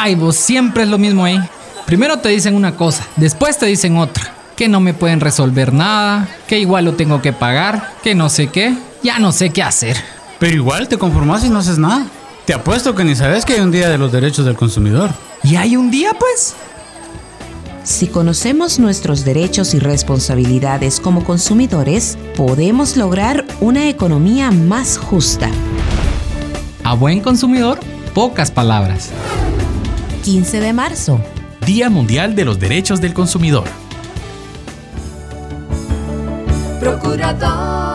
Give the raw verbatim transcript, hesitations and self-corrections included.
Ay, vos, siempre es lo mismo ahí. Primero te dicen una cosa, después te dicen otra. Que no me pueden resolver nada, que igual lo tengo que pagar, que no sé qué. Ya no sé qué hacer. Pero igual te conformas y no haces nada. Te apuesto que ni sabes que hay un día de los derechos del consumidor. ¿Y hay un día, pues? Si conocemos nuestros derechos y responsabilidades como consumidores, podemos lograr una economía más justa. A buen consumidor, pocas palabras. quince de marzo. Día Mundial de los Derechos del Consumidor. Procurador.